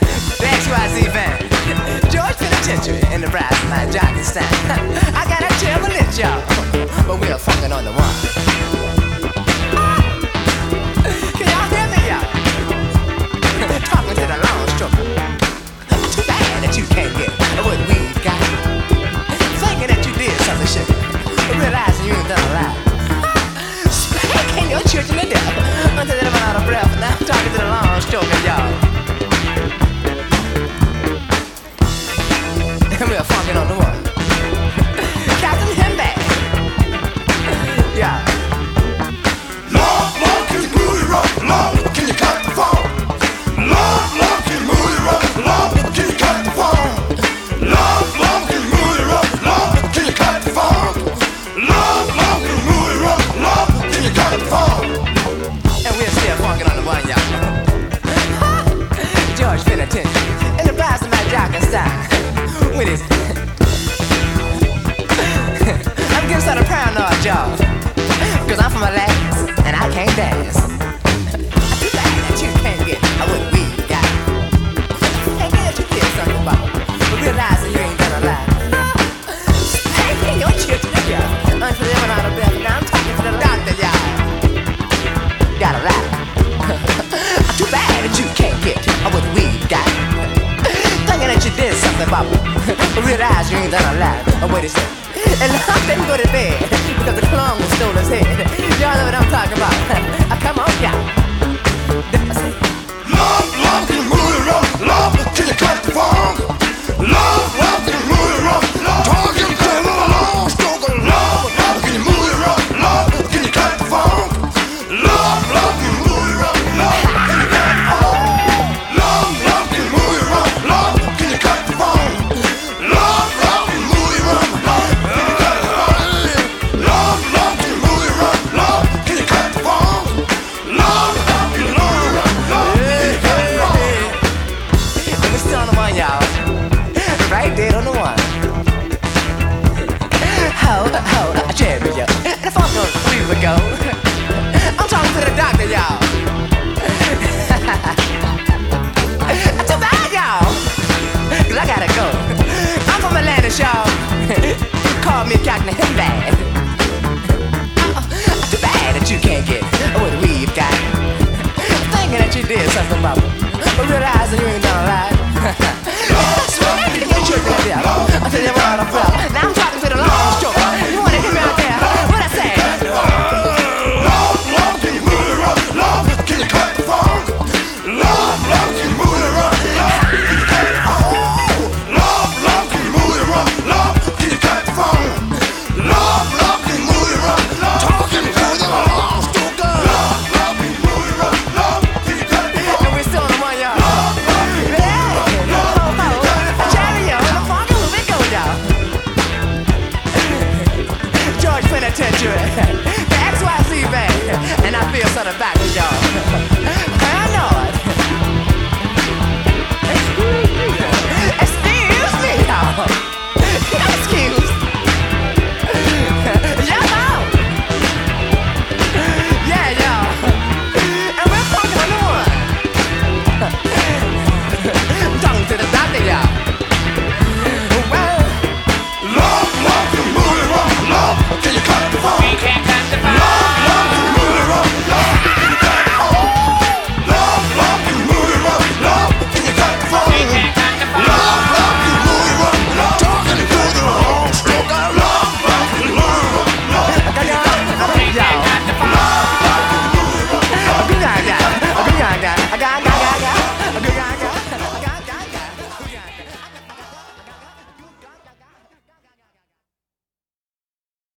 The XYZ band, George Penitentiary in the brass line, Johnny Stan. I got a terrible lit, y'all, but we're fucking on the one. Can y'all hear me, y'all? Talking to the long stroker. Too bad that you can't get what we got. Thinking that you did something sugar, realizing you ain't done a lot. Spanking your children to death until they're out of breath. Now I'm talking to the long stroker, y'all. And we're funkin' on the one. Captain Himback. Yeah. Love, love, can you move it rock? Love, can you cut the phone? Love, love, can you move it rock? Love, can you cut the phone? Love, love, can you move it rock? Love, can you cut the phone? Love, love, can you move it rock? Love, can you cut the phone? And we're still funkin' on the one, y'all. George Penitentiary in the blast of my jock style. With his I'm getting started paranoid, y'all, cause I'm from Alaska and I can't dance. Too bad that you can't get what we got. Can't get that you did something about it, but realizing you ain't done a lot. Spanking your children together until they run out of breath. Now I'm talking to the doctor, y'all. Got a lot. Too bad that you can't get what we got. Thinking that you did something about it, but realize you ain't done a lot. Oh, wait a second. And I didn't go to bed because the clone stole his head. Y'all know what I'm talking about. Come on, y'all. Love, love, can you move it rock? Love, can you cut the phone? Love, love, can you move it rock? Talking to the long stroker. Love, love, can you move it rock? Love, can you cut the phone? Love, love, can you move it rock? Love, can you cut the phone? Love, love, can you move it rock? Love, can you cut the phone? Love, love, can you move it rock? Love, can you cut the phone? Love, love, can you move it rock? Love, can you cut the phone? Love, love, can you move it rock? Love, can you cut the phone? And we're still on the one, y'all. Right there on the one. Ho, cherry, yo. And the phone goes, we would go. I'm talking to the doctor, y'all. Too bad, y'all. Cause I gotta go. I'm from Atlanta, y'all. Call me Captain Himback. Too bad that you can't get what we've got. Thinking that you did something about it, but realizing you ain't